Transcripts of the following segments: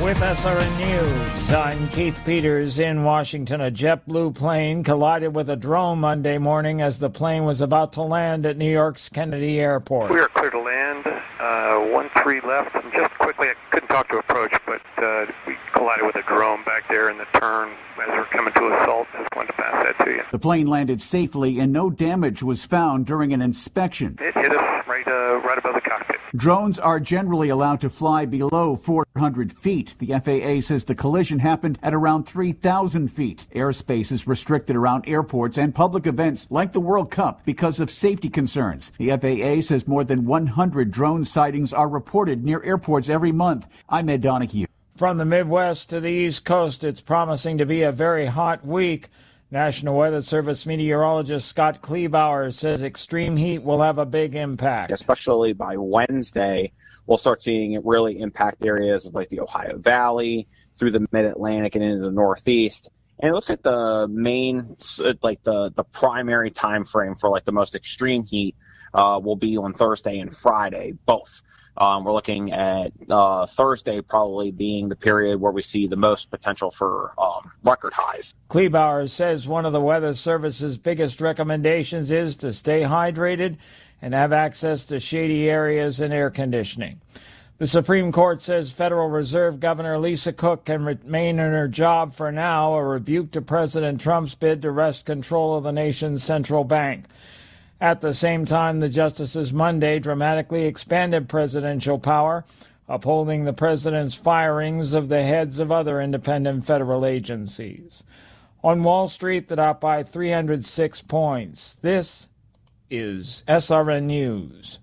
with SRN News. I'm Keith Peters in Washington. A JetBlue plane collided with a drone Monday morning as the plane was about to land at New York's Kennedy Airport. We are clear to land. 1-3 left. And just quickly, I couldn't talk to approach, but we collided with a drone back there in the turn as we're coming to assault. Just wanted to pass that to you. The plane landed safely and no damage was found during an inspection. It hit us right above the cockpit. Drones are generally allowed to fly below 400 feet. The FAA says the collision happened at around 3,000 feet. Airspace is restricted around airports and public events like the World Cup because of safety concerns. The FAA says more than 100 drone sightings are reported near airports every month. I'm Ed Donahue. From the Midwest to the East Coast, it's promising to be a very hot week. National Weather Service meteorologist Scott Kleebauer says extreme heat will have a big impact. Especially by Wednesday, we'll start seeing it really impact areas of like the Ohio Valley, through the Mid-Atlantic and into the Northeast. And it looks like the main, like the primary time frame for like the most extreme heat will be on Thursday and Friday, both. We're looking at Thursday probably being the period where we see the most potential for record highs. Kleebauer says one of the Weather Service's biggest recommendations is to stay hydrated and have access to shady areas and air conditioning. The Supreme Court says Federal Reserve Governor Lisa Cook can remain in her job for now, a rebuke to President Trump's bid to wrest control of the nation's central bank. At the same time, the justices Monday dramatically expanded presidential power, upholding the president's firings of the heads of other independent federal agencies. On Wall Street, the Dow by 306 points. This is SRN News.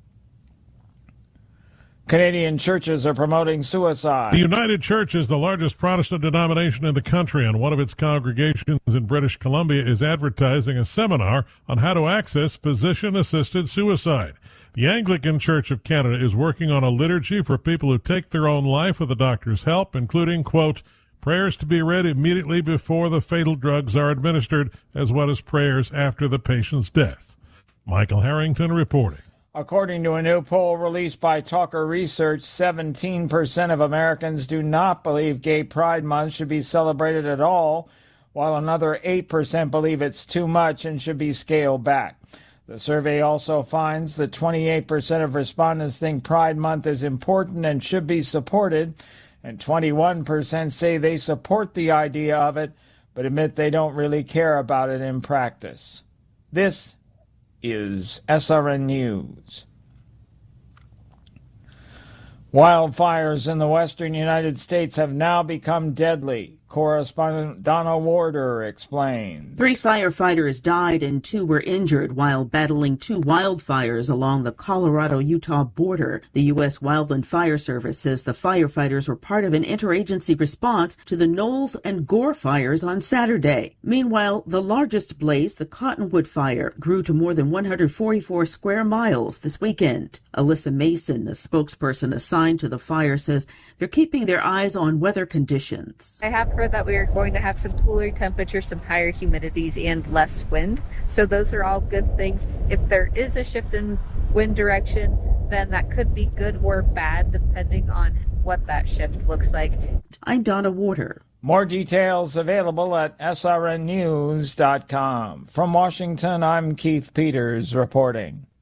Canadian churches are promoting suicide. The United Church is the largest Protestant denomination in the country, and one of its congregations in British Columbia is advertising a seminar on how to access physician-assisted suicide. The Anglican Church of Canada is working on a liturgy for people who take their own life with a doctor's help, including, quote, prayers to be read immediately before the fatal drugs are administered, as well as prayers after the patient's death. Michael Harrington reporting. According to a new poll released by Talker Research, 17% of Americans do not believe Gay Pride Month should be celebrated at all, while another 8% believe it's too much and should be scaled back. The survey also finds that 28% of respondents think Pride Month is important and should be supported, and 21% say they support the idea of it, but admit they don't really care about it in practice. This is SRN News. Wildfires in the western United States have now become deadly. Correspondent Donna Warder explains. 3 firefighters died and 2 were injured while battling 2 wildfires along the Colorado-Utah border. The U.S. Wildland Fire Service says the firefighters were part of an interagency response to the Knowles and Gore fires on Saturday. Meanwhile, the largest blaze, the Cottonwood Fire, grew to more than 144 square miles this weekend. Alyssa Mason, a spokesperson assigned to the fire, says they're keeping their eyes on weather conditions. I have heard that we are going to have some cooler temperatures, some higher humidities, and less wind. So those are all good things. If there is a shift in wind direction, then that could be good or bad, depending on what that shift looks like. I'm Donna Warder. More details available at srnnews.com. From Washington, I'm Keith Peters reporting.